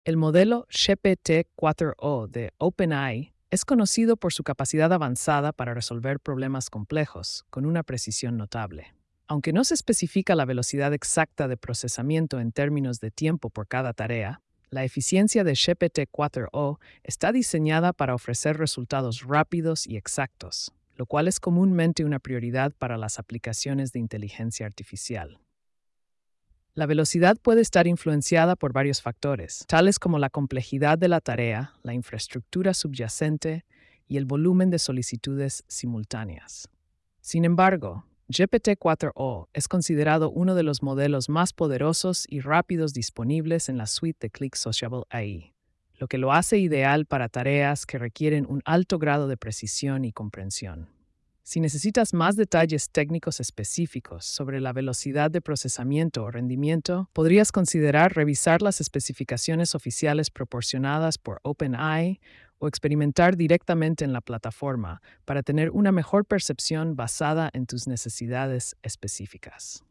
El modelo GPT-4o de OpenAI es conocido por su capacidad avanzada para resolver problemas complejos con una precisión notable. Aunque no se especifica la velocidad exacta de procesamiento en términos de tiempo por cada tarea, la eficiencia de GPT-4o está diseñada para ofrecer resultados rápidos y exactos, lo cual es comúnmente una prioridad para las aplicaciones de inteligencia artificial. La velocidad puede estar influenciada por varios factores, tales como la complejidad de la tarea, la infraestructura subyacente y el volumen de solicitudes simultáneas. Sin embargo, GPT-4o es considerado uno de los modelos más poderosos y rápidos disponibles en la suite de Click Sociable AI, lo que lo hace ideal para tareas que requieren un alto grado de precisión y comprensión. Si necesitas más detalles técnicos específicos sobre la velocidad de procesamiento o rendimiento, podrías considerar revisar las especificaciones oficiales proporcionadas por OpenAI o experimentar directamente en la plataforma para tener una mejor percepción basada en tus necesidades específicas.